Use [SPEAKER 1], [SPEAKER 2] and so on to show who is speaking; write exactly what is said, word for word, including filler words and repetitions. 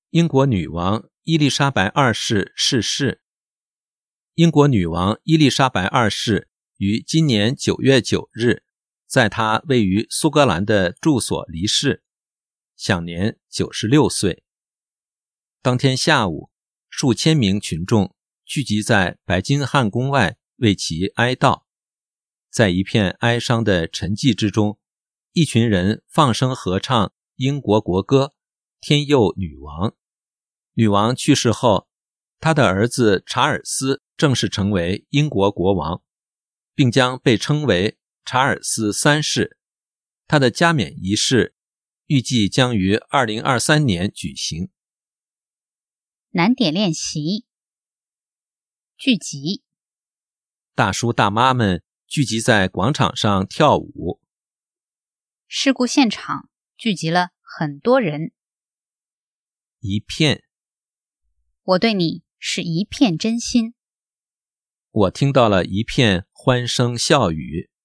[SPEAKER 1] 英国女王伊丽莎白二世逝世。英国女王伊丽莎白二世于今年九月九日在她位于苏格兰的住所离世，享年九十六岁。当天下午，数千名群众聚集在白金汉宫外为其哀悼。在一片哀伤的沉寂之中，一群人放声合唱英国国歌，天佑女王。女王去世后，她的儿子查尔斯正式成为英国国王，并将被称为查尔斯三世。他的加冕仪式预计将于二零二三年举行。
[SPEAKER 2] 难点练习。聚集。
[SPEAKER 1] 大叔大妈们聚集在广场上跳舞。
[SPEAKER 2] 事故现场聚集了很多人。
[SPEAKER 1] 一片。
[SPEAKER 2] 我对你是一片真心。
[SPEAKER 1] 我听到了一片欢声笑语。